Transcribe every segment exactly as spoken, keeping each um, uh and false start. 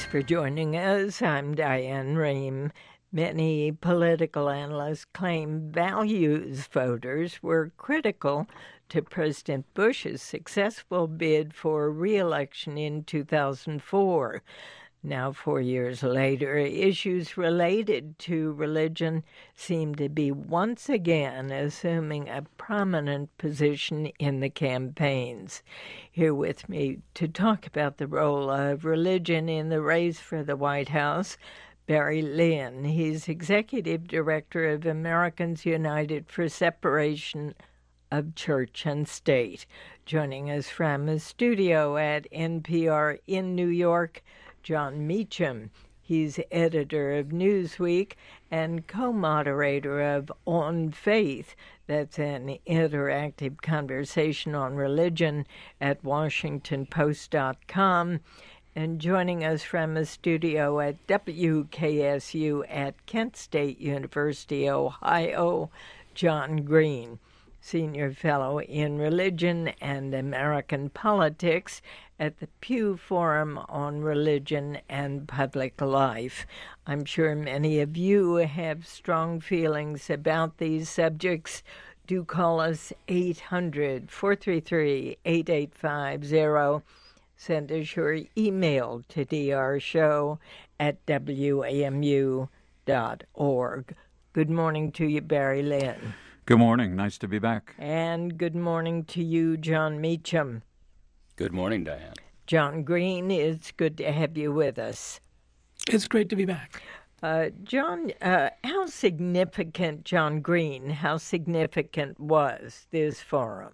for joining us. I'm Diane Rehm. Many political analysts claim values voters were critical to President Bush's successful bid for re-election in two thousand four. Now, four years later, issues related to religion seem to be once again assuming a prominent position in the campaigns. Here with me to talk about the role of religion in the race for the White House, Barry Lynn. He's Executive Director of Americans United for Separation of Church and State. Joining us from a studio at N P R in New York, Jon Meacham. He's editor of Newsweek and co-moderator of On Faith. That's an interactive conversation on religion at Washington Post dot com. And joining us from a studio at W K S U at Kent State University, Ohio, John Green, Senior Fellow in Religion and American Politics at the Pew Forum on Religion and Public Life. I'm sure many of you have strong feelings about these subjects. Do call us eight hundred, four three three, eight eight five zero. Send us your email to drshow at w a m u dot org. Good morning to you, Barry Lynn. Good morning. Nice to be back. And good morning to you, Jon Meacham. Good morning, Diane. John Green, it's good to have you with us. It's great to be back. Uh, John, uh, how significant, John Green, how significant was this forum?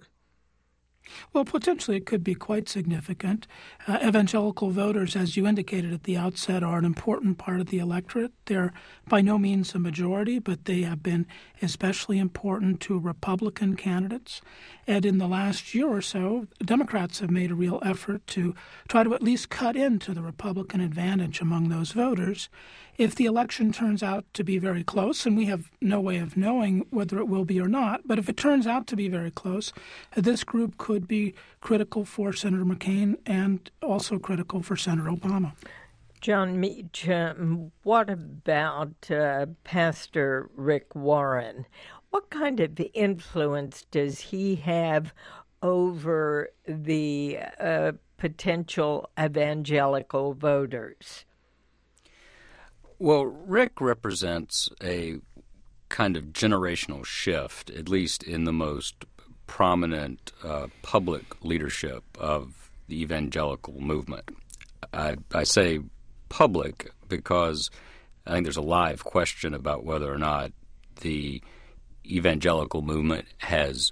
Well, potentially it could be quite significant. Uh, evangelical voters, as you indicated at the outset, are an important part of the electorate. They're by no means a majority, but they have been especially important to Republican candidates. And in the last year or so, Democrats have made a real effort to try to at least cut into the Republican advantage among those voters. If the election turns out to be very close, and we have no way of knowing whether it will be or not, but if it turns out to be very close, this group could be critical for Senator McCain and also critical for Senator Obama. Jon Meacham, what about uh, Pastor Rick Warren? What kind of influence does he have over the uh, potential evangelical voters? Well, Rick represents a kind of generational shift, at least in the most prominent uh, public leadership of the evangelical movement. I, I say public because I think there's a live question about whether or not the evangelical movement has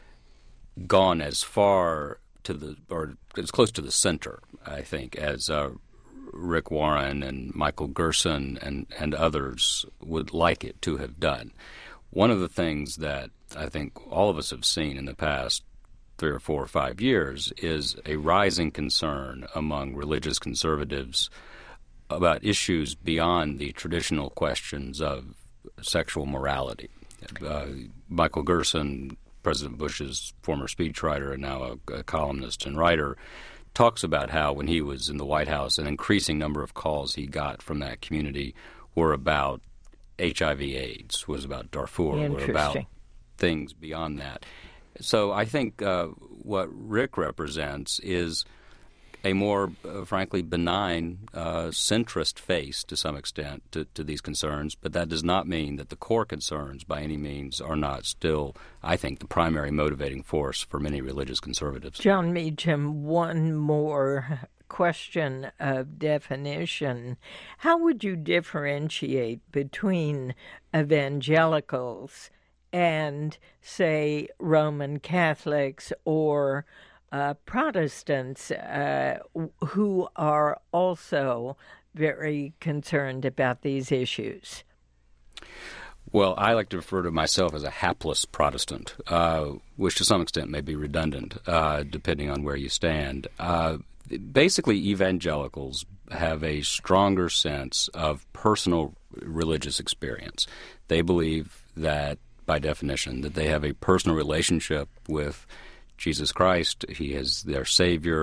gone as far to the, or as close to the center, I think, as uh, Rick Warren and Michael Gerson and, and others would like it to have done. One of the things that I think all of us have seen in the past three or four or five years is a rising concern among religious conservatives about issues beyond the traditional questions of sexual morality. Uh, Michael Gerson, President Bush's former speechwriter and now a, a columnist and writer, talks about how when he was in the White House, an increasing number of calls he got from that community were about H I V AIDS, was about Darfur, were about things beyond that. So I think uh, what Rick represents is a more, uh, frankly, benign, uh, centrist face to some extent to, to these concerns, but that does not mean that the core concerns by any means are not still, I think, the primary motivating force for many religious conservatives. Jon Meacham, one more question of definition. How would you differentiate between evangelicals and, say, Roman Catholics or Uh, Protestants uh, who are also very concerned about these issues? Well, I like to refer to myself as a hapless Protestant, uh, which to some extent may be redundant, uh, depending on where you stand. Uh, basically, evangelicals have a stronger sense of personal religious experience. They believe that, by definition, that they have a personal relationship with Jesus Christ. He is their Savior,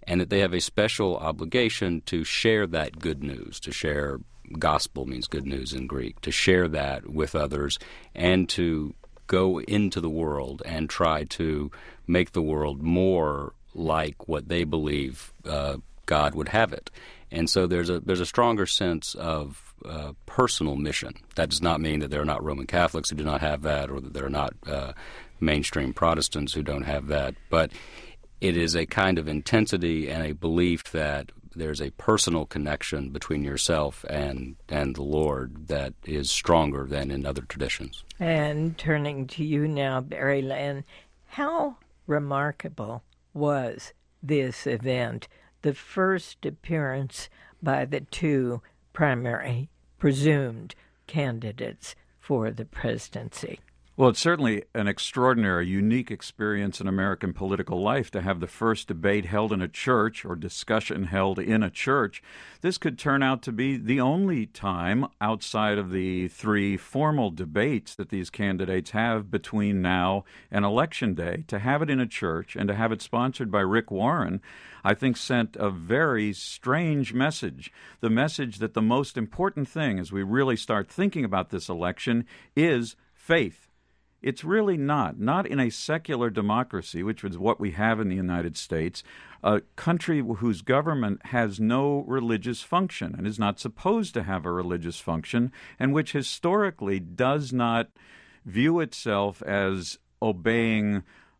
and that they have a special obligation to share that good news, to share gospel means good news in Greek, to share that with others and to go into the world and try to make the world more like what they believe uh, God would have it. And so there's a there's a stronger sense of uh, personal mission. That does not mean that there are not Roman Catholics who do not have that, or that there are not uh, mainstream Protestants who don't have that. But it is a kind of intensity and a belief that there's a personal connection between yourself and and the Lord that is stronger than in other traditions. And turning to you now, Barry Lynn, how remarkable was this event, the first appearance by the two primary presumed candidates for the presidency? Well, it's certainly an extraordinary, unique experience in American political life to have the first debate held in a church or discussion held in a church. This could turn out to be the only time outside of the three formal debates that these candidates have between now and Election Day. To have it in a church and to have it sponsored by Rick Warren, I think sent a very strange message. The message that the most important thing as we really start thinking about this election is faith. It's really not. Not in a secular democracy, which is what we have in the United States, a country whose government has no religious function and is not supposed to have a religious function, and which historically does not view itself as obeying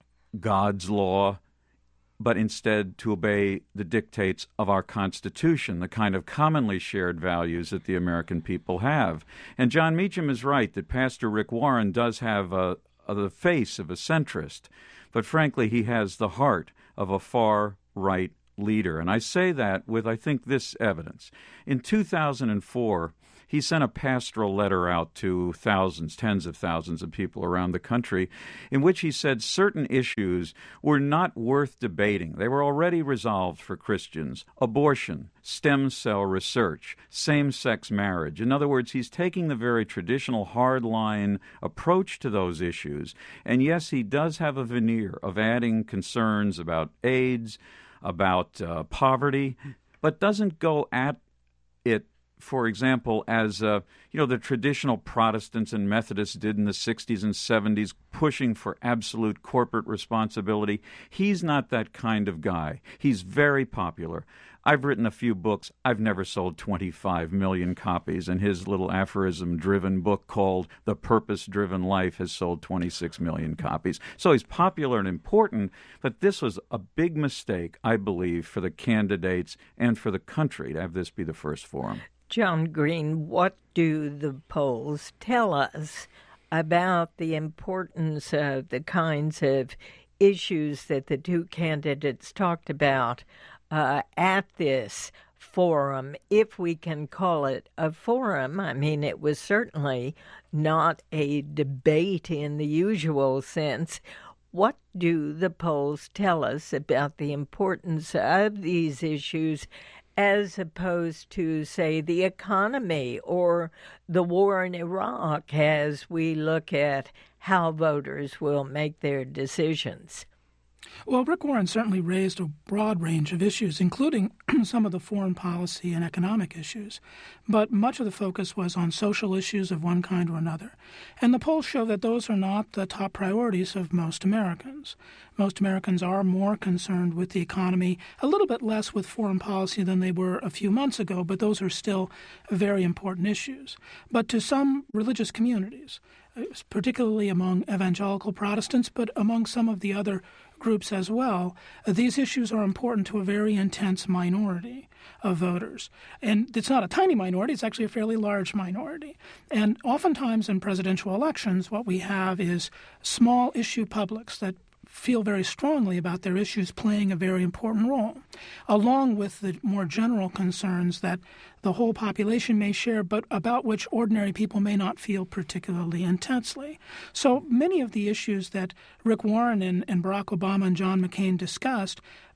God's law, but instead to obey the dictates of our Constitution, the kind of commonly shared values that the American people have. And John Meacham is right that Pastor Rick Warren does have a, a, the face of a centrist, but frankly, he has the heart of a far-right leader. And I say that with, I think, this evidence. In two thousand four, he sent a pastoral letter out to thousands, tens of thousands of people around the country in which he said certain issues were not worth debating. They were already resolved for Christians. Abortion, stem cell research, same-sex marriage. In other words, he's taking the very traditional hardline approach to those issues. And yes, he does have a veneer of adding concerns about AIDS, about uh, poverty, but doesn't go at it, for example, as uh, you know, the traditional Protestants and Methodists did in the sixties and seventies, pushing for absolute corporate responsibility. He's not that kind of guy. He's very popular. I've written a few books. I've never sold twenty-five million copies, and his little aphorism-driven book called The Purpose-Driven Life has sold twenty-six million copies. So he's popular and important, but this was a big mistake, I believe, for the candidates and for the country to have this be the first forum. John Green, what do the polls tell us about the importance of the kinds of issues that the two candidates talked about uh, at this forum, if we can call it a forum? I mean, it was certainly not a debate in the usual sense. What do the polls tell us about the importance of these issues as opposed to, say, the economy or the war in Iraq, as we look at how voters will make their decisions? Well, Rick Warren certainly raised a broad range of issues, including some of the foreign policy and economic issues. But much of the focus was on social issues of one kind or another. And the polls show that those are not the top priorities of most Americans. Most Americans are more concerned with the economy, a little bit less with foreign policy than they were a few months ago, but those are still very important issues. But to some religious communities, particularly among evangelical Protestants, but among some of the other groups as well, these issues are important to a very intense minority of voters. And it's not a tiny minority, it's actually a fairly large minority. And oftentimes in presidential elections, what we have is small issue publics that feel very strongly about their issues playing a very important role, along with the more general concerns that the whole population may share, but about which ordinary people may not feel particularly intensely. So many of the issues that Rick Warren and, and Barack Obama and John McCain discussed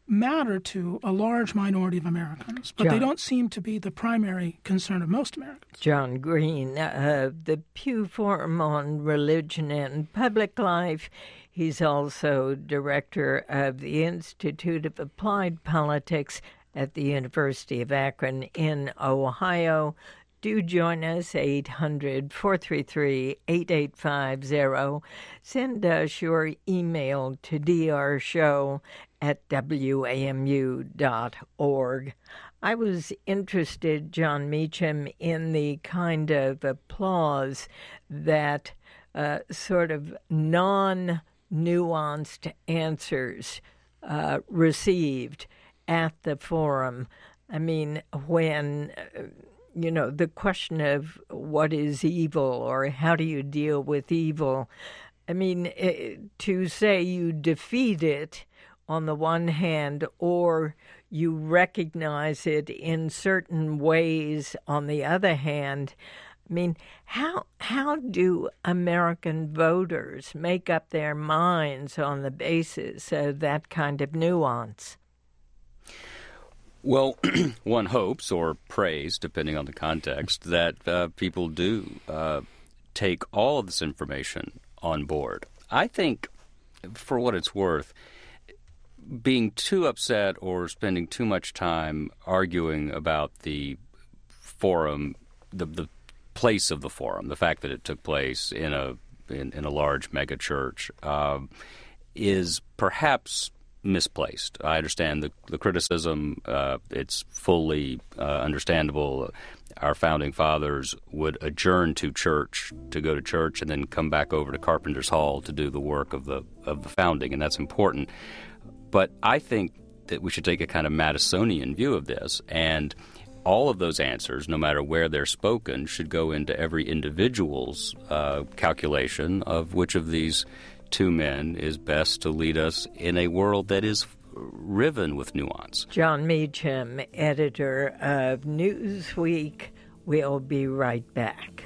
matter to a large minority of Americans, but John. they don't seem to be the primary concern of most Americans. John Green, uh, the Pew Forum on Religion and Public Life. He's also director of the Institute of Applied Politics at the University of Akron in Ohio. Do join us, eight hundred, four three three, eight eight five zero. Send us your email to d r show at w a m u dot org. I was interested, Jon Meacham, in the kind of applause that uh, sort of non-nuanced answers uh, received at the forum. I mean, when... Uh, you know, the question of what is evil or how do you deal with evil. I mean, to say you defeat it on the one hand or you recognize it in certain ways on the other hand, I mean, how how do American voters make up their minds on the basis of that kind of nuance? Well, one hopes or prays, depending on the context, that uh, people do uh, take all of this information on board. I think, for what it's worth, being too upset or spending too much time arguing about the forum, the, the place of the forum, the fact that it took place in a in, in a large mega church, uh, is perhaps misplaced. I understand the, the criticism. Uh, it's fully uh, understandable. Our founding fathers would adjourn to church to go to church and then come back over to Carpenter's Hall to do the work of the of the founding, and that's important. But I think that we should take a kind of Madisonian view of this, and all of those answers, no matter where they're spoken, should go into every individual's uh, calculation of which of these two men is best to lead us in a world that is riven with nuance. Jon Meacham, editor of Newsweek. We'll be right back.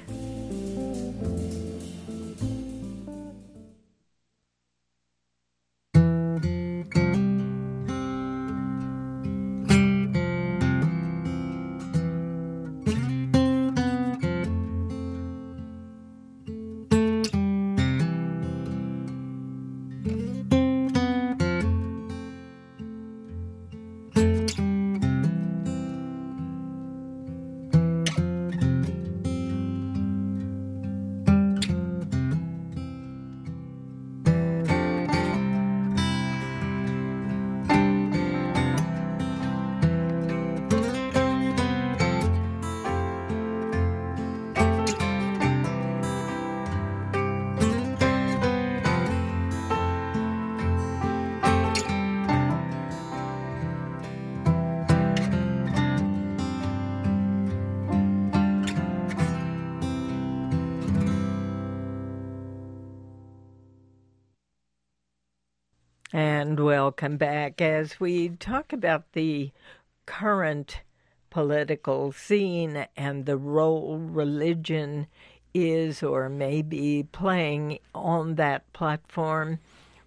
And welcome back as we talk about the current political scene and the role religion is or may be playing on that platform.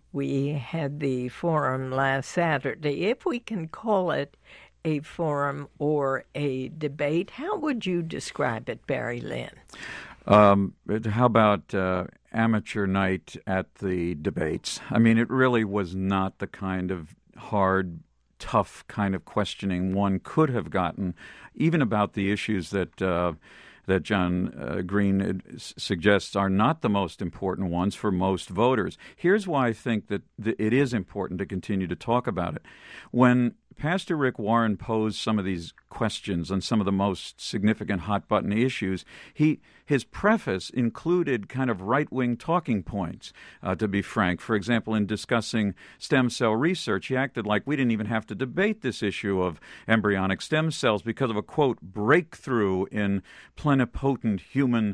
We had the forum last Saturday. If we can call it a forum or a debate, how would you describe it, Barry Lynn? Um, how about uh, amateur night at the debates? I mean, it really was not the kind of hard, tough kind of questioning one could have gotten, even about the issues that uh, that Jon uh, Green suggests are not the most important ones for most voters. Here's why I think that th- it is important to continue to talk about it. When Pastor Rick Warren posed some of these questions on some of the most significant hot-button issues, he his preface included kind of right-wing talking points, uh, to be frank. For example, in discussing stem cell research, he acted like we didn't even have to debate this issue of embryonic stem cells because of a, quote, breakthrough in plenipotent human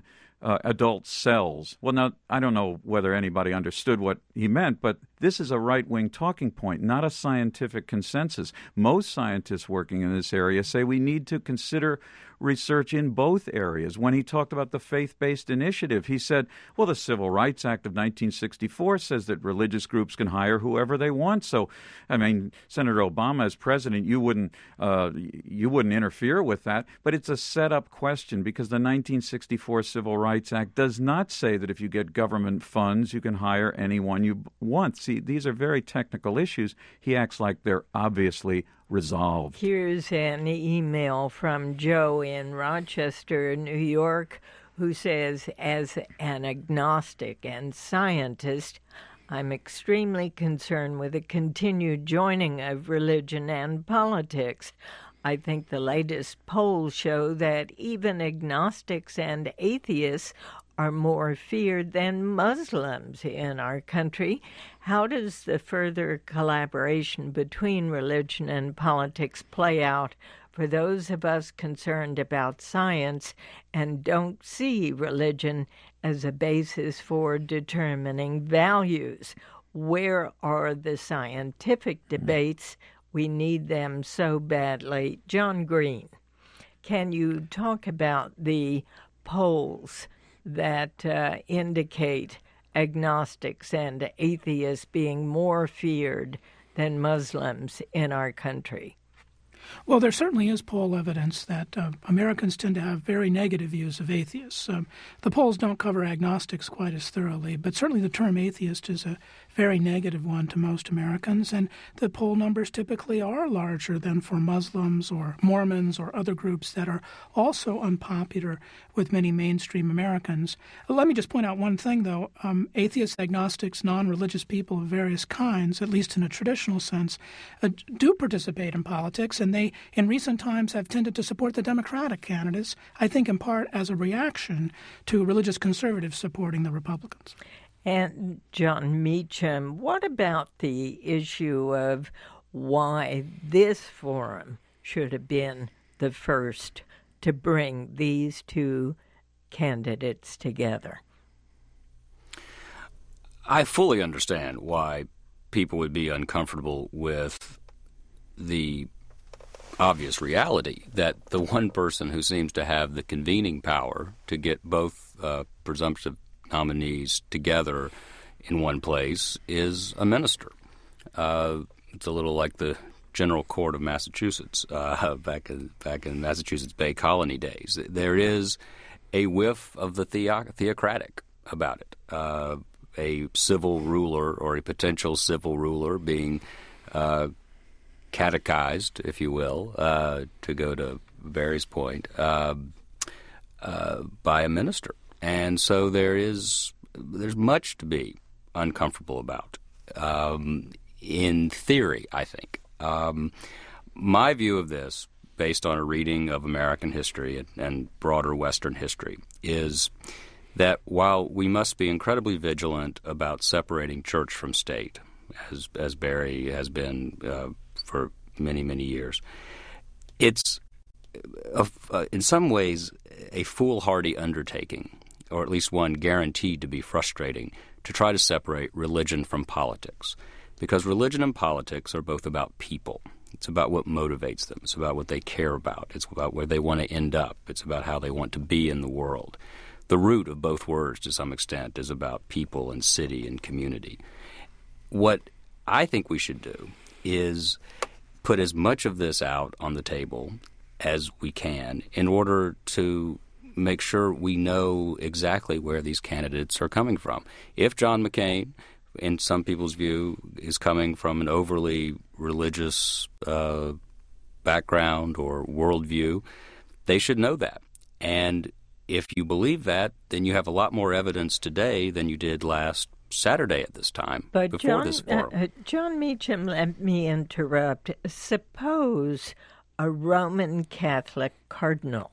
uh, adult cells. Well, now, I don't know whether anybody understood what he meant, but this is a right-wing talking point, not a scientific consensus. Most scientists working in this area say we need to consider research in both areas. When he talked about the faith-based initiative, he said, well, the Civil Rights Act of nineteen sixty-four says that religious groups can hire whoever they want. So, I mean, Senator Obama, as president, you wouldn't uh, you wouldn't interfere with that. But it's a set-up question because the nineteen sixty-four Civil Rights Act does not say that if you get government funds, you can hire anyone you want. See, these are very technical issues. He acts like they're obviously resolved. Here's an email from Joe in Rochester, New York, who says, as an agnostic and scientist, I'm extremely concerned with the continued joining of religion and politics. I think the latest polls show that even agnostics and atheists are more feared than Muslims in our country. How does the further collaboration between religion and politics play out for those of us concerned about science and don't see religion as a basis for determining values? Where are the scientific debates? We need them so badly. John Green, can you talk about the polls that uh, indicate agnostics and atheists being more feared than Muslims in our country? Well, there certainly is poll evidence that uh, Americans tend to have very negative views of atheists. Um, the polls don't cover agnostics quite as thoroughly, but certainly the term atheist is a very negative one to most Americans, and the poll numbers typically are larger than for Muslims or Mormons or other groups that are also unpopular with many mainstream Americans. Let me just point out one thing, though. Um, atheists, agnostics, non-religious people of various kinds, at least in a traditional sense, uh, do participate in politics, and they, in recent times, have tended to support the Democratic candidates, I think in part as a reaction to religious conservatives supporting the Republicans. And John Meacham, what about the issue of why this forum should have been the first to bring these two candidates together? I fully understand why people would be uncomfortable with the obvious reality that the one person who seems to have the convening power to get both uh, presumptive nominees together in one place is a minister. Uh, it's a little like the General Court of Massachusetts uh, back in back in Massachusetts Bay Colony days. There is a whiff of the theo- theocratic about it. Uh, a civil ruler or a potential civil ruler being uh, catechized, if you will, uh, to go to Barry's point, uh, uh, by a minister. And so there is there's much to be uncomfortable about. Um, in theory, I think. Um, my view of this, based on a reading of American history and, and broader Western history, is that while we must be incredibly vigilant about separating church from state, as as Barry has been uh, for many, many years, it's a, uh, in some ways a foolhardy undertaking, or at least one guaranteed to be frustrating, to try to separate religion from politics. Because religion and politics are both about people. It's about what motivates them. It's about what they care about. It's about where they want to end up. It's about how they want to be in the world. The root of both words, to some extent, is about people and city and community. What I think we should do is put as much of this out on the table as we can in order to make sure we know exactly where these candidates are coming from. If John McCain, in some people's view, is coming from an overly religious uh, background or worldview, they should know that. And if you believe that, then you have a lot more evidence today than you did last Saturday at this time, but before John, this forum. Uh, John Meacham, let me interrupt. Suppose a Roman Catholic cardinal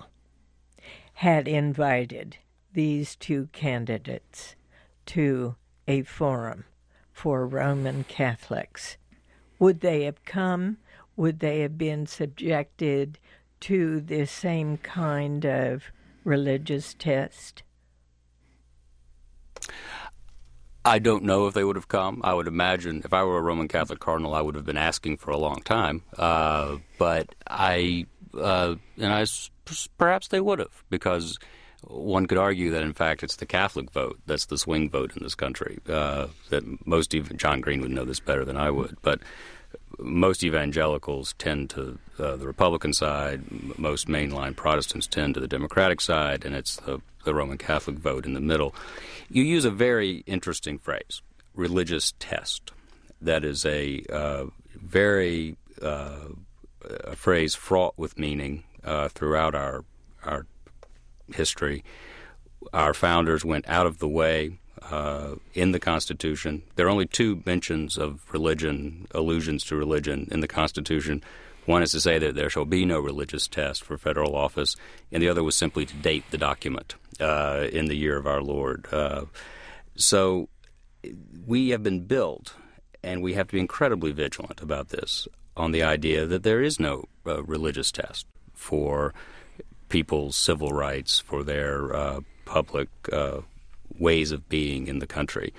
had invited these two candidates to a forum for Roman Catholics. Would they have come? Would they have been subjected to the same kind of religious test? I don't know if they would have come. I would imagine if I were a Roman Catholic cardinal, I would have been asking for a long time. Uh, but I, uh, and I, perhaps they would have, because one could argue that, in fact, it's the Catholic vote that's the swing vote in this country. Uh, that most, even John Green would know this better than I would, but most evangelicals tend to uh, the Republican side, most mainline Protestants tend to the Democratic side, and it's the, the Roman Catholic vote in the middle. You use a very interesting phrase, religious test. That is a uh, very uh, a phrase fraught with meaning uh, throughout our our history. Our founders went out of the way uh, in the Constitution. There are only two mentions of religion, allusions to religion in the Constitution. One is to say that there shall be no religious test for federal office, and the other was simply to date the document uh, in the year of our Lord. Uh, so we have been built, and we have to be incredibly vigilant about this, on the idea that there is no uh, religious test for people's civil rights, for their uh, public uh, ways of being in the country.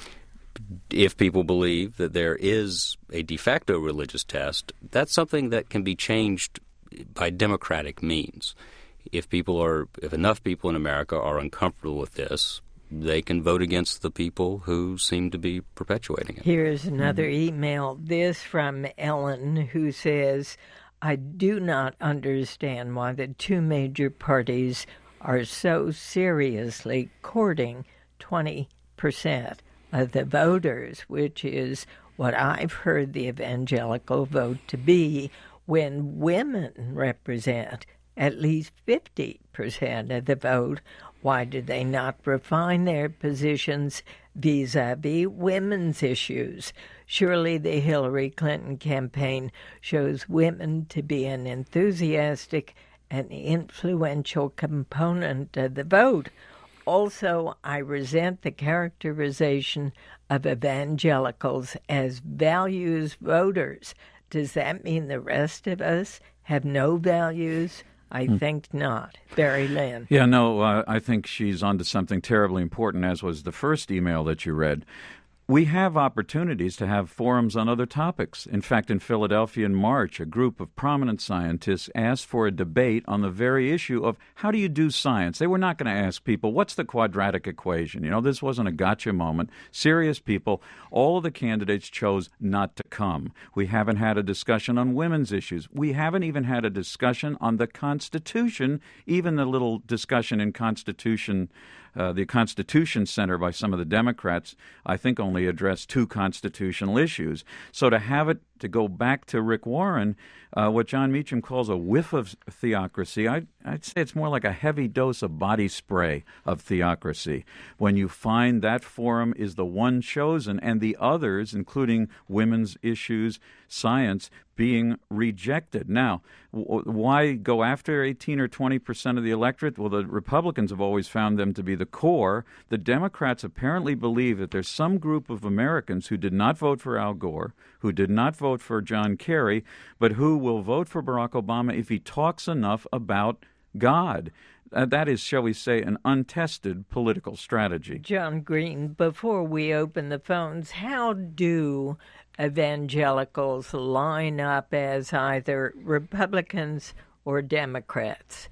If people believe that there is a de facto religious test, that's something that can be changed by democratic means. If people are, if enough people in America are uncomfortable with this, they can vote against the people who seem to be perpetuating it. Here's another mm-hmm. email. This from Ellen, who says, I do not understand why the two major parties are so seriously courting twenty percent of the voters, which is what I've heard the evangelical vote to be, when women represent at least fifty percent of the vote. Why do they not refine their positions vis-a-vis women's issues? Surely the Hillary Clinton campaign shows women to be an enthusiastic and influential component of the vote. Also, I resent the characterization of evangelicals as values voters. Does that mean the rest of us have no values? I hmm. think not. Barry Lynn. Yeah, no, uh, I think she's onto something terribly important, as was the first email that you read. We have opportunities to have forums on other topics. In fact, in Philadelphia in March, a group of prominent scientists asked for a debate on the very issue of how do you do science. They were not going to ask people, what's the quadratic equation? You know, this wasn't a gotcha moment. Serious people. All of the candidates chose not to come. We haven't had a discussion on women's issues. We haven't even had a discussion on the Constitution, even the little discussion in Constitution Uh, the Constitution Center by some of the Democrats, I think, only addressed two constitutional issues. So to have it, to go back to Rick Warren, uh, what John Meacham calls a whiff of theocracy, I'd, I'd say it's more like a heavy dose of body spray of theocracy. When you find that forum is the one chosen and the others, including women's issues, science, being rejected. Now, w- why go after eighteen or twenty percent of the electorate? Well, the Republicans have always found them to be the core. The Democrats apparently believe that there's some group of Americans who did not vote for Al Gore, who did not vote for John Kerry, but who will vote for Barack Obama if he talks enough about God. Uh, that is, shall we say, an untested political strategy. John Green, before we open the phones, how do evangelicals line up as either Republicans or Democrats?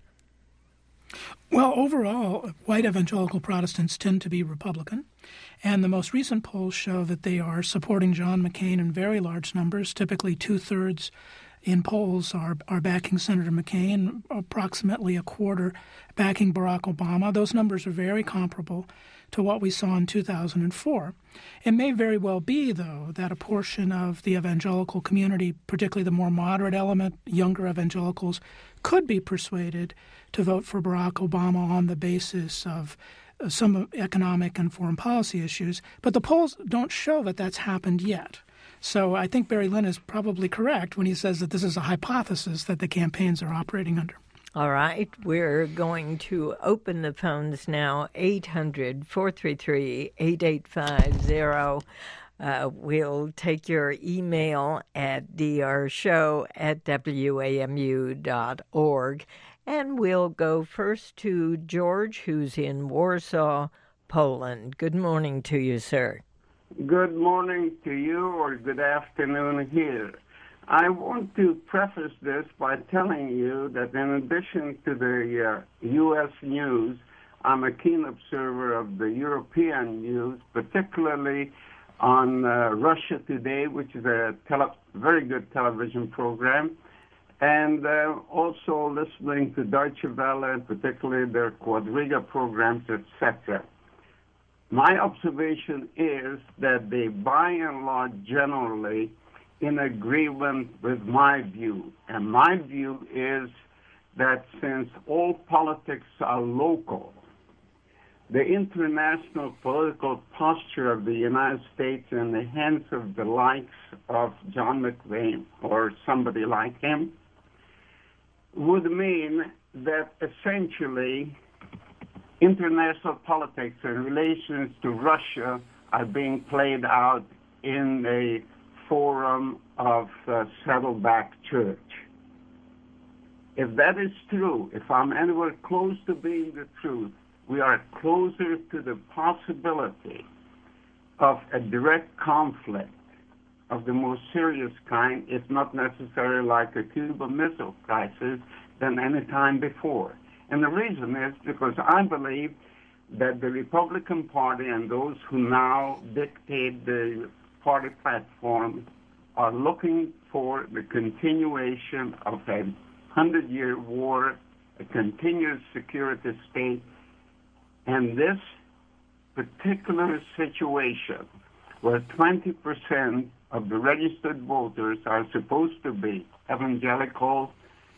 Well, overall, white evangelical Protestants tend to be Republican, and the most recent polls show that they are supporting John McCain in very large numbers. Typically, two-thirds in polls are, are backing Senator McCain, approximately a quarter backing Barack Obama. Those numbers are very comparable to what we saw in two thousand four. It may very well be, though, that a portion of the evangelical community, particularly the more moderate element, younger evangelicals, could be persuaded to vote for Barack Obama on the basis of uh, some economic and foreign policy issues. But the polls don't show that that's happened yet. So I think Barry Lynn is probably correct when he says that this is a hypothesis that the campaigns are operating under. All right, we're going to open the phones now, eight hundred, four three three, eight eight five zero. Uh, we'll take your email at drshow at w a m u dot org. And we'll go first to George, who's in Warsaw, Poland. Good morning to you, sir. Good morning to you, or good afternoon here. I want to preface this by telling you that in addition to the uh, U S news, I'm a keen observer of the European news, particularly on uh, Russia Today, which is a tele- very good television program, and uh, also listening to Deutsche Welle, particularly their Quadriga programs, et cetera. My observation is that they, by and large, generally in agreement with my view. And my view is that since all politics are local, the international political posture of the United States in the hands of the likes of John McCain or somebody like him would mean that essentially international politics in relations to Russia are being played out in a forum of uh, Saddleback Church. If that is true, if I'm anywhere close to being the truth, we are closer to the possibility of a direct conflict of the most serious kind, if not necessarily like a Cuban Missile Crisis, than any time before. And the reason is because I believe that the Republican Party and those who now dictate the party platform are looking for the continuation of a hundred-year war, a continuous security state, and this particular situation where twenty percent of the registered voters are supposed to be evangelical,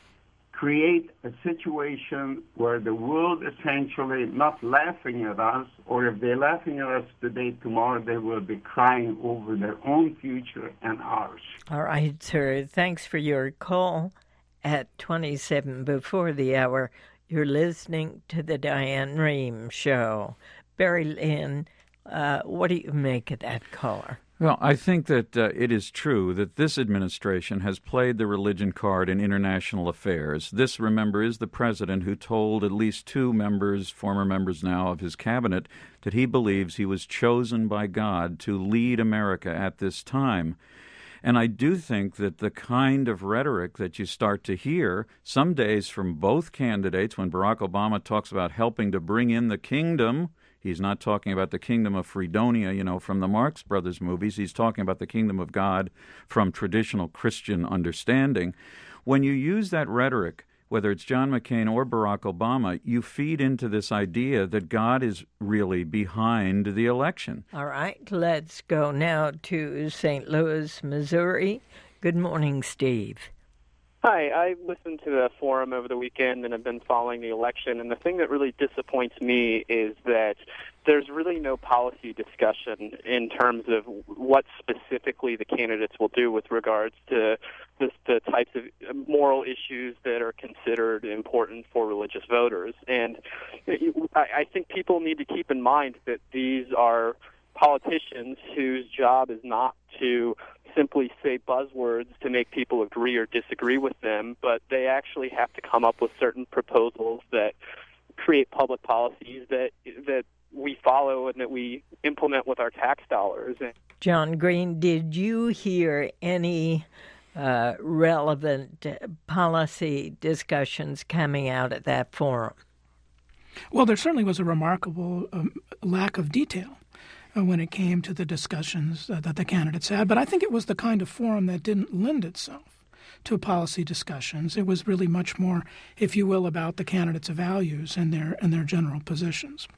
create a situation where the world essentially not laughing at us, or if they're laughing at us today, tomorrow they will be crying over their own future and ours. All right, sir. Thanks for your call at twenty-seven before the hour. You're listening to the Diane Rehm Show. Barry Lynn, uh, what do you make of that caller? Well, I think that uh, it is true that this administration has played the religion card in international affairs. This, remember, is the president who told at least two members, former members now, of his cabinet that he believes he was chosen by God to lead America at this time. And I do think that the kind of rhetoric that you start to hear some days from both candidates, when Barack Obama talks about helping to bring in the kingdom, he's not talking about the kingdom of Fredonia, you know, from the Marx Brothers movies. He's talking about the kingdom of God from traditional Christian understanding. When you use that rhetoric, whether it's John McCain or Barack Obama, you feed into this idea that God is really behind the election. All right, let's go now to Saint Louis, Missouri. Good morning, Steve. Hi, I listened to the forum over the weekend and have been following the election, and the thing that really disappoints me is that there's really no policy discussion in terms of what specifically the candidates will do with regards to this, the types of moral issues that are considered important for religious voters. And I think people need to keep in mind that these are politicians whose job is not to simply say buzzwords to make people agree or disagree with them, but they actually have to come up with certain proposals that create public policies that that we follow and that we implement with our tax dollars. John Green, did you hear any uh, relevant policy discussions coming out at that forum? Well, there certainly was a remarkable um, lack of detail uh, when it came to the discussions uh, that the candidates had, but I think it was the kind of forum that didn't lend itself to policy discussions. It was really much more, if you will, about the candidates' values and their and their general positions.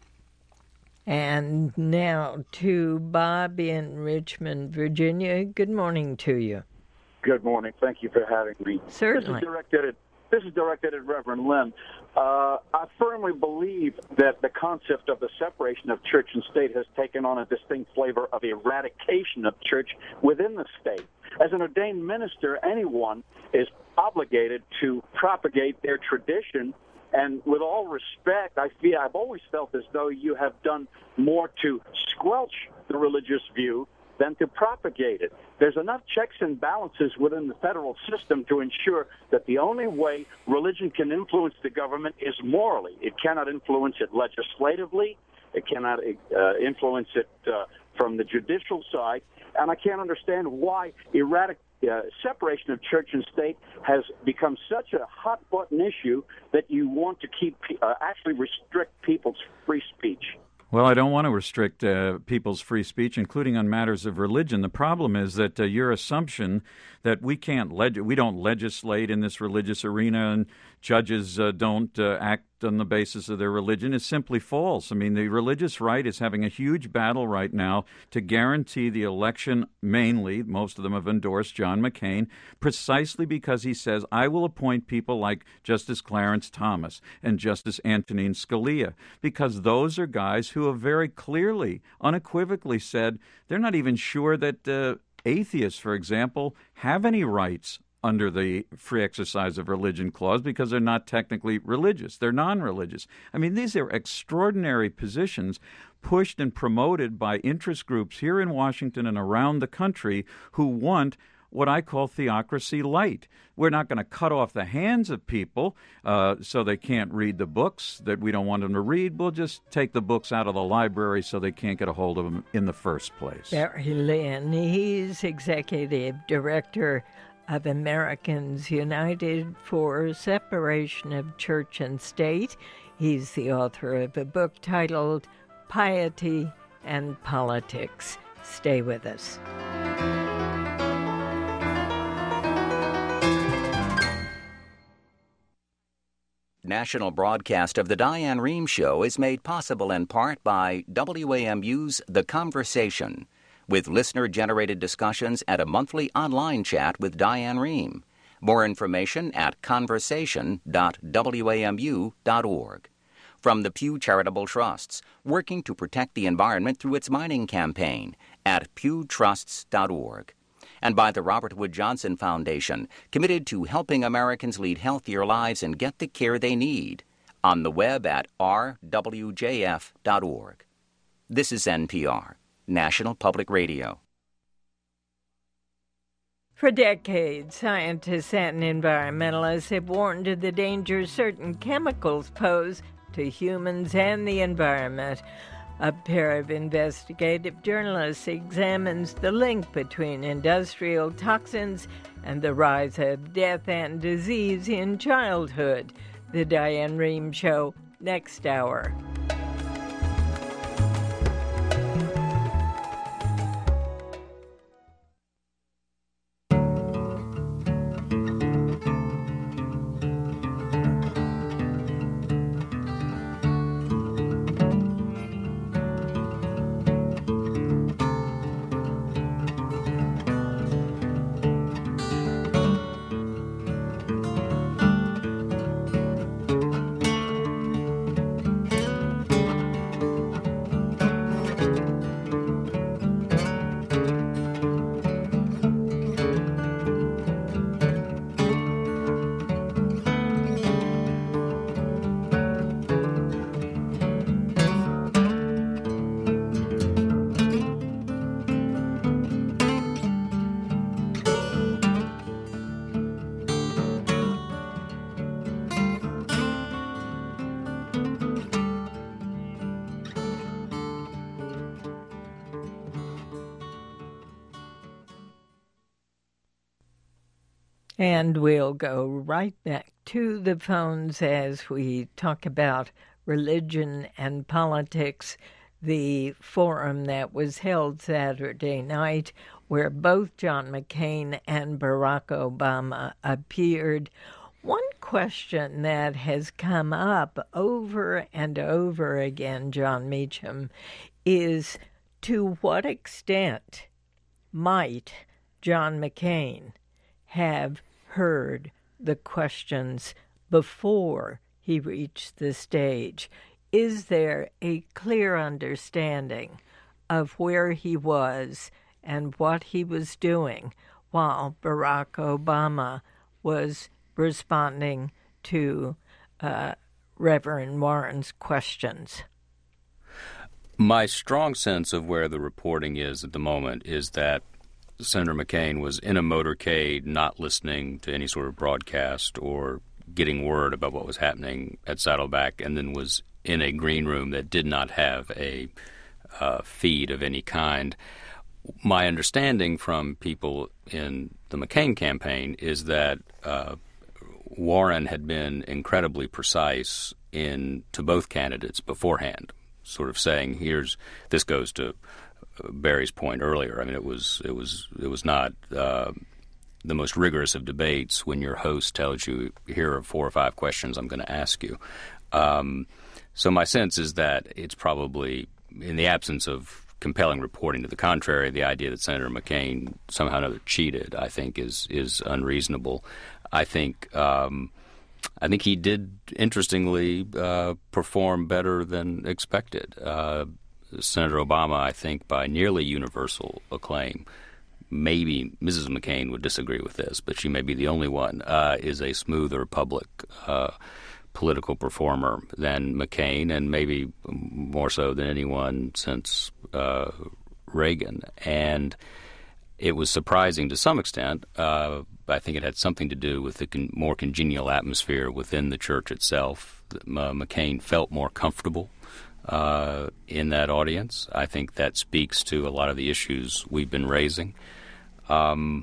And now to Bob in Richmond, Virginia. Good morning to you. Good morning. Thank you for having me. Certainly. This is directed at, this is directed at Reverend Lynn. Uh, I firmly believe that the concept of the separation of church and state has taken on a distinct flavor of eradication of church within the state. As an ordained minister, anyone is obligated to propagate their tradition. And with all respect, I feel I've always felt as though you have done more to squelch the religious view than to propagate it. There's enough checks and balances within the federal system to ensure that the only way religion can influence the government is morally. It cannot influence it legislatively, It cannot uh, influence it uh, from the judicial side. And I can't understand why erratic uh, separation of church and state has become such a hot-button issue that you want to keep uh, actually restrict people's free speech. Well, I don't want to restrict uh, people's free speech, including on matters of religion. The problem is that uh, your assumption that we can't leg- we don't legislate in this religious arena and judges uh, don't uh, act on the basis of their religion is simply false. I mean, the religious right is having a huge battle right now to guarantee the election. Mainly, most of them have endorsed John McCain precisely because he says, I will appoint people like Justice Clarence Thomas and Justice Antonin Scalia, because those are guys who have very clearly, unequivocally said they're not even sure that uh, atheists, for example, have any rights under the free exercise of religion clause because they're not technically religious. They're non-religious. I mean, these are extraordinary positions pushed and promoted by interest groups here in Washington and around the country who want what I call theocracy light. We're not going to cut off the hands of people uh, so they can't read the books that we don't want them to read. We'll just take the books out of the library so they can't get a hold of them in the first place. Barry Lynn, he's executive director of Americans United for Separation of Church and State. He's the author of a book titled Piety and Politics. Stay with us. National broadcast of the Diane Rehm Show is made possible in part by W A M U's The Conversation, with listener-generated discussions and a monthly online chat with Diane Rehm. More information at conversation dot w a m u dot org. From the Pew Charitable Trusts, working to protect the environment through its mining campaign at pew trusts dot org. And by the Robert Wood Johnson Foundation, committed to helping Americans lead healthier lives and get the care they need, on the web at r w j f dot org. This is N P R, National Public Radio. For decades, scientists and environmentalists have warned of the dangers certain chemicals pose to humans and the environment. A pair of investigative journalists examines the link between industrial toxins and the rise of death and disease in childhood. The Diane Rehm Show, next hour. And we'll go right back to the phones as we talk about religion and politics, the forum that was held Saturday night where both John McCain and Barack Obama appeared. One question that has come up over and over again, John Meacham, is to what extent might John McCain have heard the questions before he reached the stage? Is there a clear understanding of where he was and what he was doing while Barack Obama was responding to uh, Reverend Warren's questions? My strong sense of where the reporting is at the moment is that Senator McCain was in a motorcade, not listening to any sort of broadcast or getting word about what was happening at Saddleback, and then was in a green room that did not have a uh, feed of any kind. My understanding from people in the McCain campaign is that uh, Warren had been incredibly precise in to both candidates beforehand, sort of saying, "Here's this goes to Barry's point earlier." I mean, it was it was it was not uh, the most rigorous of debates when your host tells you, "Here are four or five questions I'm going to ask you." Um, so my sense is that it's probably, in the absence of compelling reporting to the contrary, the idea that Senator McCain somehow or another cheated, I think, is is unreasonable. I think um, I think he did, interestingly, uh, perform better than expected. Uh, Senator Obama, I think, by nearly universal acclaim, maybe Missus McCain would disagree with this, but she may be the only one, uh, is a smoother public uh, political performer than McCain, and maybe more so than anyone since uh, Reagan. And it was surprising to some extent. Uh, I think it had something to do with the con- more congenial atmosphere within the church itself. Uh, McCain felt more comfortable uh, in that audience. I think that speaks to a lot of the issues we've been raising. Um,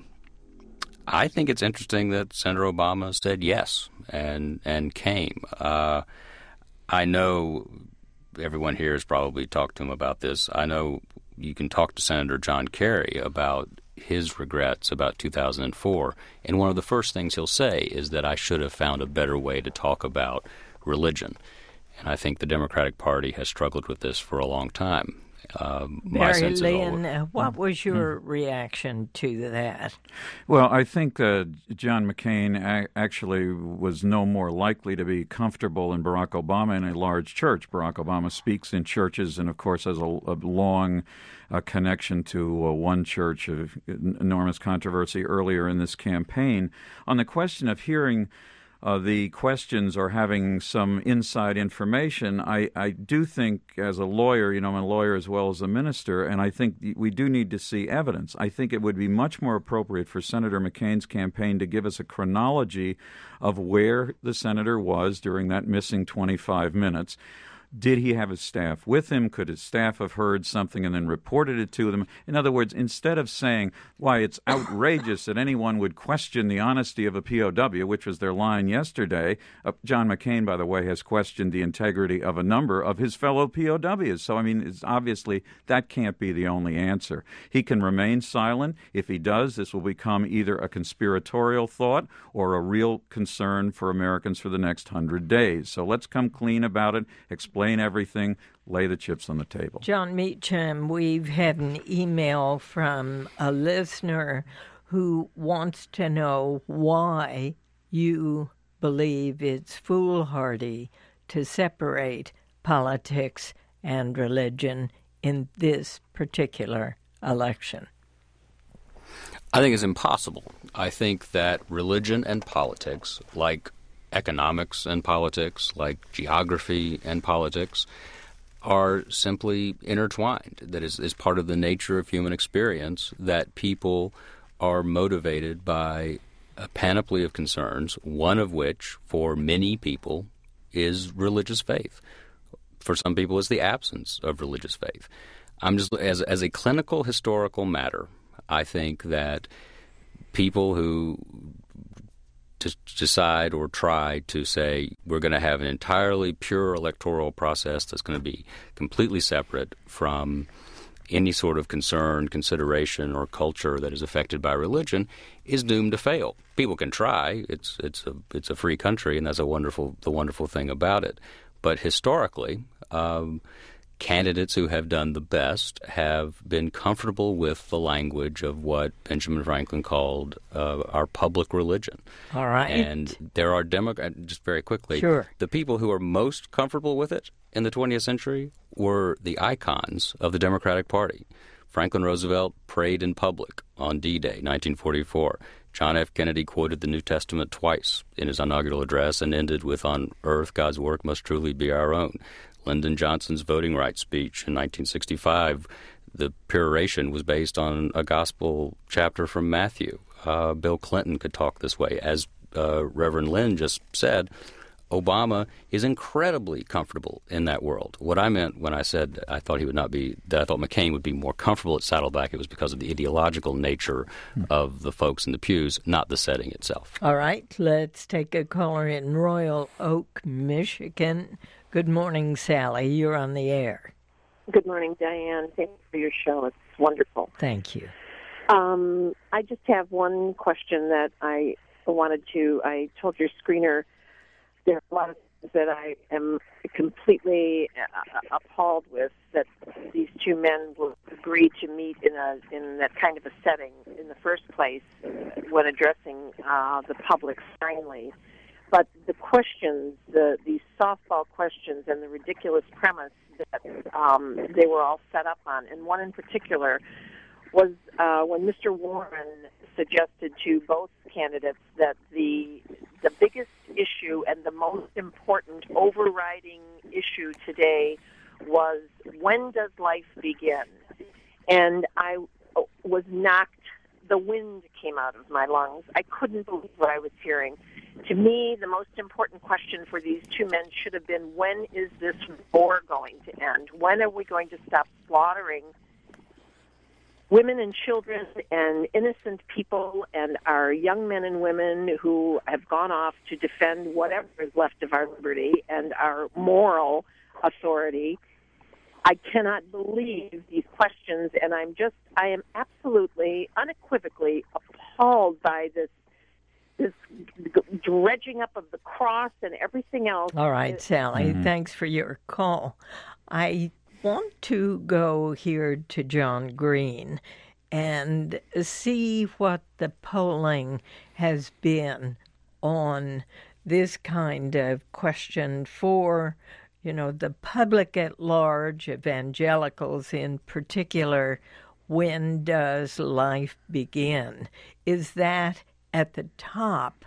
I think it's interesting that Senator Obama said yes and and came. Uh, I know everyone here has probably talked to him about this. I know you can talk to Senator John Kerry about his regrets about two thousand four, and one of the first things he'll say is that I should have found a better way to talk about religion. And I think the Democratic Party has struggled with this for a long time. Uh, Barry Lynn, uh, what was your mm-hmm. reaction to that? Well, I think uh, John McCain a- actually was no more likely to be comfortable than Barack Obama in a large church. Barack Obama speaks in churches and, of course, has a, a long uh, connection to uh, one church of enormous controversy earlier in this campaign. On the question of hearing Uh, the questions or having some inside information, I, I do think as a lawyer, you know, I'm a lawyer as well as a minister, and I think we do need to see evidence. I think it would be much more appropriate for Senator McCain's campaign to give us a chronology of where the senator was during that missing twenty-five minutes. Did he have his staff with him? Could his staff have heard something and then reported it to them? In other words, instead of saying, why, it's outrageous that anyone would question the honesty of a P O W, which was their line yesterday. Uh, John McCain, by the way, has questioned the integrity of a number of his fellow P O Ws. So, I mean, it's obviously that can't be the only answer. He can remain silent. If he does, this will become either a conspiratorial thought or a real concern for Americans for the next hundred days. So let's come clean about it, explain Explain everything, lay the chips on the table. John Meacham, we've had an email from a listener who wants to know why you believe it's foolhardy to separate politics and religion in this particular election. I think it's impossible. I think that religion and politics, like economics and politics, like geography and politics, are simply intertwined. That is, is part of the nature of human experience, that people are motivated by a panoply of concerns, one of which, for many people, is religious faith. For some people, it's the absence of religious faith. I'm just, as, as a clinical historical matter, I think that people who to decide or try to say we're going to have an entirely pure electoral process that's going to be completely separate from any sort of concern, consideration, or culture that is affected by religion is doomed to fail. People can try. It's it's a it's a free country, and that's a wonderful the wonderful thing about it. But historically, um, candidates who have done the best have been comfortable with the language of what Benjamin Franklin called uh, our public religion. All right. And there are Democrats, just very quickly, sure. The people who are most comfortable with it in the twentieth century were the icons of the Democratic Party. Franklin Roosevelt prayed in public on D-Day, nineteen forty-four. John F. Kennedy quoted the New Testament twice in his inaugural address and ended with, "On earth, God's work must truly be our own." Lyndon Johnson's voting rights speech in nineteen sixty-five, the peroration was based on a gospel chapter from Matthew. Uh, Bill Clinton could talk this way. As uh, Reverend Lynn just said, Obama is incredibly comfortable in that world. What I meant when I said I thought he would not be, that I thought McCain would be more comfortable at Saddleback, it was because of the ideological nature hmm. of the folks in the pews, not the setting itself. All right, let's take a caller in Royal Oak, Michigan. Good morning, Sally. You're on the air. Good morning, Diane. Thank you for your show. It's wonderful. Thank you. Um, I just have one question that I wanted to, I told your screener there are a lot of things that I am completely uh, appalled with, that these two men will agree to meet in a in that kind of a setting in the first place when addressing uh, the public finally. But the questions, the these softball questions and the ridiculous premise that um, they were all set up on, and one in particular was uh, when Mister Warren suggested to both candidates that the the biggest issue and the most important overriding issue today was, when does life begin? And I was knocked, the wind came out of my lungs. I couldn't believe what I was hearing. To me, the most important question for these two men should have been, when is this war going to end? When are we going to stop slaughtering women and children and innocent people and our young men and women who have gone off to defend whatever is left of our liberty and our moral authority? I cannot believe these questions, and I'm just, I am absolutely, unequivocally appalled by this this dredging up of the cross and everything else. All right, Sally, mm-hmm. thanks for your call. I want to go here to John Green and see what the polling has been on this kind of question for, you know, the public at large, evangelicals in particular. When does life begin? Is that at the top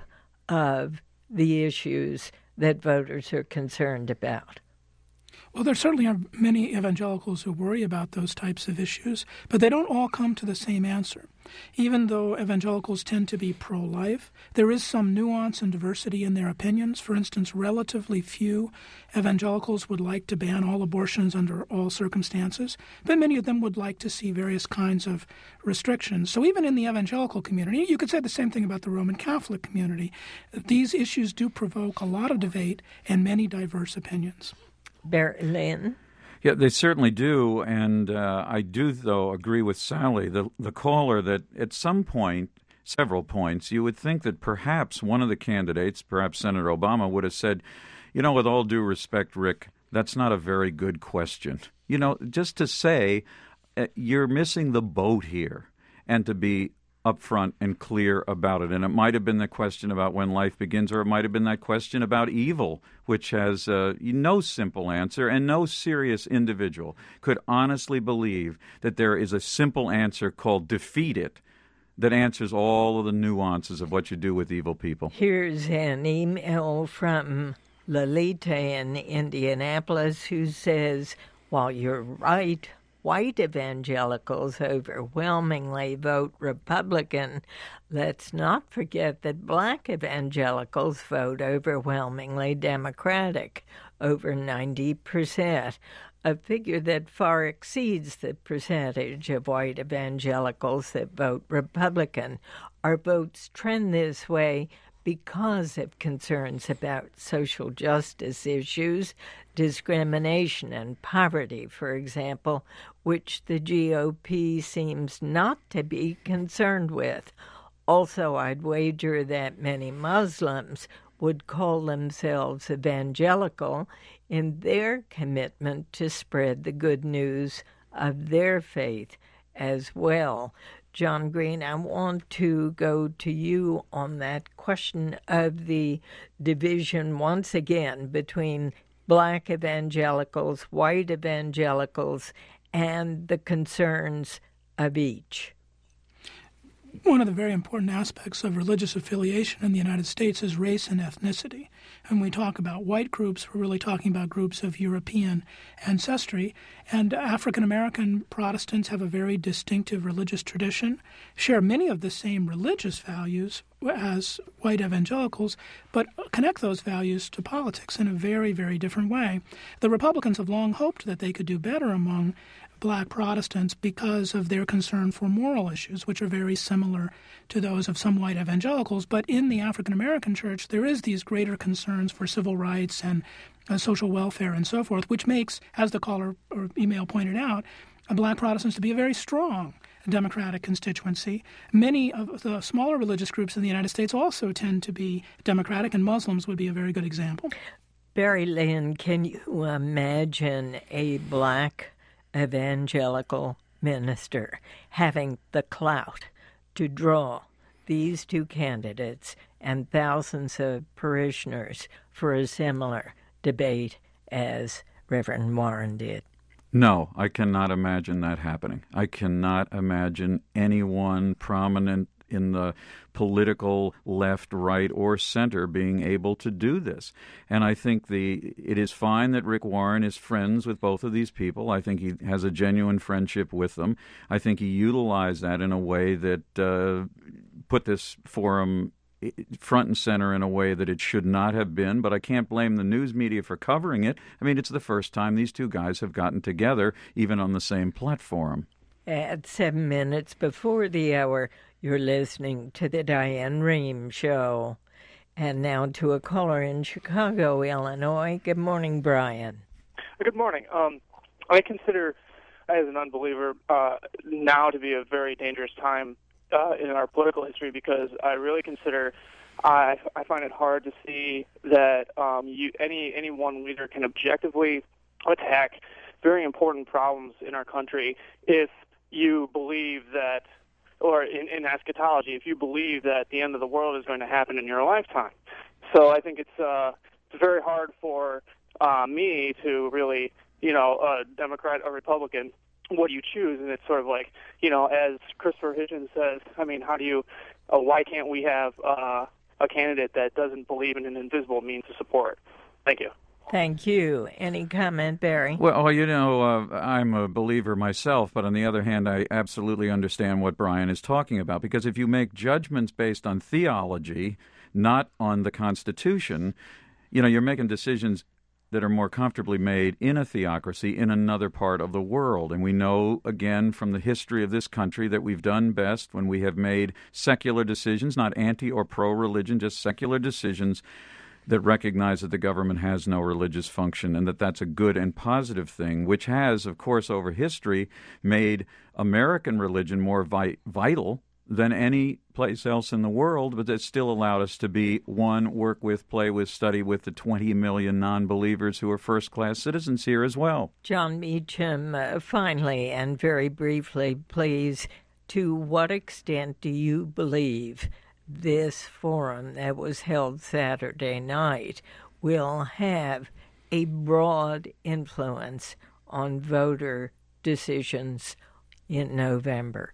of the issues that voters are concerned about? Well, there certainly are many evangelicals who worry about those types of issues, but they don't all come to the same answer. Even though evangelicals tend to be pro-life, there is some nuance and diversity in their opinions. For instance, relatively few evangelicals would like to ban all abortions under all circumstances, but many of them would like to see various kinds of restrictions. So even in the evangelical community, you could say the same thing about the Roman Catholic community. These issues do provoke a lot of debate and many diverse opinions. Barry Lynn? Yeah, they certainly do, and uh, I do, though, agree with Sally, the, the caller, that at some point, several points, you would think that perhaps one of the candidates, perhaps Senator Obama, would have said, you know, with all due respect, Rick, that's not a very good question. You know, just to say, uh, you're missing the boat here, and to be upfront and clear about it. And it might have been the question about when life begins, or it might have been that question about evil, which has uh, no simple answer, and no serious individual could honestly believe that there is a simple answer called defeat it that answers all of the nuances of what you do with evil people. Here's an email from Lolita in Indianapolis who says, while you're right, white evangelicals overwhelmingly vote Republican, let's not forget that black evangelicals vote overwhelmingly Democratic, over ninety percent, a figure that far exceeds the percentage of white evangelicals that vote Republican. Our votes trend this way because of concerns about social justice issues, discrimination and poverty, for example, which the G O P seems not to be concerned with. Also, I'd wager that many Muslims would call themselves evangelical in their commitment to spread the good news of their faith as well. John Green, I want to go to you on that question of the division once again between black evangelicals, white evangelicals, and the concerns of each. one of the very important aspects of religious affiliation in the United States is race and ethnicity. And when we talk about white groups, we're really talking about groups of European ancestry. And African American Protestants have a very distinctive religious tradition, share many of the same religious values as white evangelicals, but connect those values to politics in a very, very different way. The Republicans have long hoped that they could do better among black Protestants because of their concern for moral issues, which are very similar to those of some white evangelicals. But in the African American church, there is these greater concerns for civil rights and uh, social welfare and so forth, which makes, as the caller or email pointed out, uh, black Protestants to be a very strong Democratic constituency. Many of the smaller religious groups in the United States also tend to be Democratic, and Muslims would be a very good example. Barry Lynn, can you imagine a black evangelical minister having the clout to draw these two candidates and thousands of parishioners for a similar debate as Reverend Warren did? No, I cannot imagine that happening. I cannot imagine anyone prominent in the political left, right, or center being able to do this. And I think the it is fine that Rick Warren is friends with both of these people. I think he has a genuine friendship with them. I think he utilized that in a way that uh, put this forum front and center in a way that it should not have been, but I can't blame the news media for covering it. I mean, it's the first time these two guys have gotten together, even on the same platform. At seven minutes before the hour, you're listening to the Diane Rehm Show. And now to a caller in Chicago, Illinois. Good morning, Brian. Good morning. Um, I consider, as an unbeliever, uh, now to be a very dangerous time uh, in our political history, because I really consider, I, I find it hard to see that um, you, any any one leader can objectively attack very important problems in our country if you believe that, or in, in eschatology, if you believe that the end of the world is going to happen in your lifetime. So I think it's uh, it's very hard for uh, me to really, you know, a Democrat or Republican, what do you choose? And it's sort of like, you know, as Christopher Hitchens says, I mean, how do you, uh, why can't we have uh, a candidate that doesn't believe in an invisible means of support? Thank you. Thank you. Any comment, Barry? Well, you know, uh, I'm a believer myself, but on the other hand, I absolutely understand what Brian is talking about, because if you make judgments based on theology, not on the Constitution, you know, you're making decisions that are more comfortably made in a theocracy in another part of the world. And we know, again, from the history of this country that we've done best when we have made secular decisions, not anti or pro-religion, just secular decisions that recognize that the government has no religious function and that that's a good and positive thing, which has, of course, over history made American religion more vi- vital than any place else in the world, but that still allowed us to be, one, work with, play with, study with the twenty million non-believers who are first-class citizens here as well. John Meacham, uh, finally and very briefly, please, to what extent do you believe this forum that was held Saturday night will have a broad influence on voter decisions in November?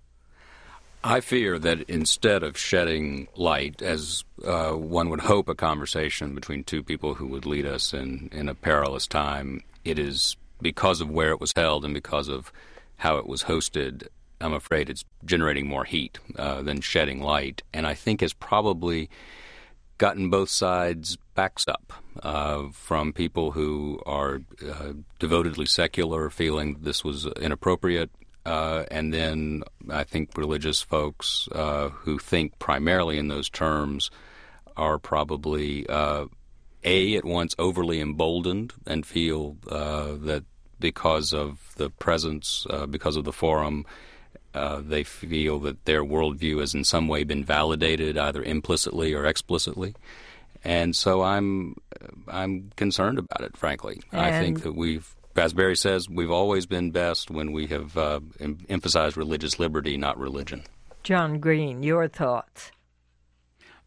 I fear that instead of shedding light, as uh, one would hope a conversation between two people who would lead us in, in a perilous time, it is because of where it was held and because of how it was hosted, I'm afraid it's generating more heat uh, than shedding light, and I think has probably gotten both sides backs up uh, from people who are uh, devotedly secular, feeling this was inappropriate, uh, and then I think religious folks uh, who think primarily in those terms are probably, uh, A, at once overly emboldened and feel uh, that because of the presence, uh, because of the forum, Uh, they feel that their worldview has in some way been validated, either implicitly or explicitly, and so I'm I'm concerned about it. Frankly, and I think that we've, as Barry says, we've always been best when we have uh, em- emphasized religious liberty, not religion. John Green, your thoughts?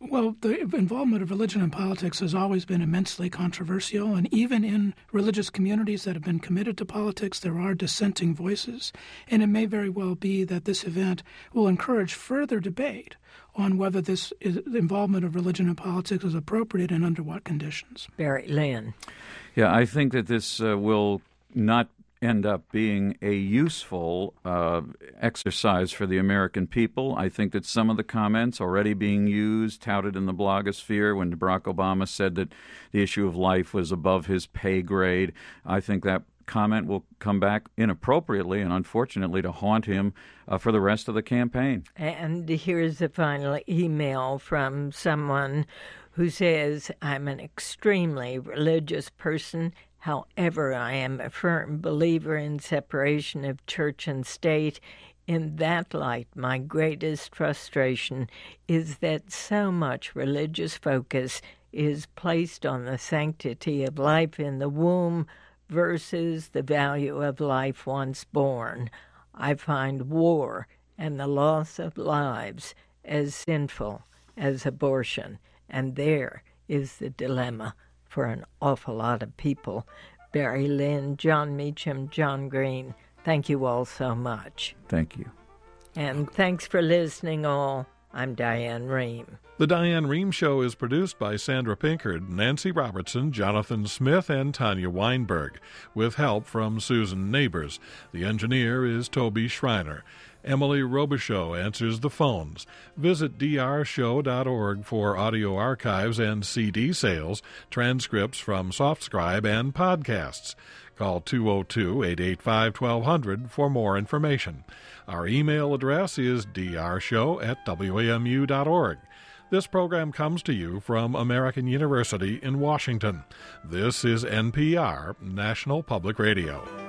Well, the involvement of religion in politics has always been immensely controversial, and even in religious communities that have been committed to politics, there are dissenting voices, and it may very well be that this event will encourage further debate on whether this is, involvement of religion in politics is appropriate and under what conditions. Barry Lynn. Yeah, I think that this uh, will not end up being a useful uh, exercise for the American people. I think that some of the comments already being used, touted in the blogosphere when Barack Obama said that the issue of life was above his pay grade, I think that comment will come back inappropriately and unfortunately to haunt him uh, for the rest of the campaign. And here's the final email from someone who says, I'm an extremely religious person. However, I am a firm believer in separation of church and state. In that light, my greatest frustration is that so much religious focus is placed on the sanctity of life in the womb versus the value of life once born. I find war and the loss of lives as sinful as abortion, and there is the dilemma for an awful lot of people. Barry Lynn, Jon Meacham, John Green, thank you all so much. Thank you. And thanks for listening all. I'm Diane Rehm. The Diane Rehm Show is produced by Sandra Pinkard, Nancy Robertson, Jonathan Smith, and Tanya Weinberg, with help from Susan Neighbors. The engineer is Toby Schreiner. Emily Robichaux answers the phones. Visit d r show dot org for audio archives and C D sales, transcripts from SoftScribe, and podcasts. Call two oh two, eight eight five, one two zero zero for more information. Our email address is d r show at w a m u dot org. This program comes to you from American University in Washington. This is N P R, National Public Radio.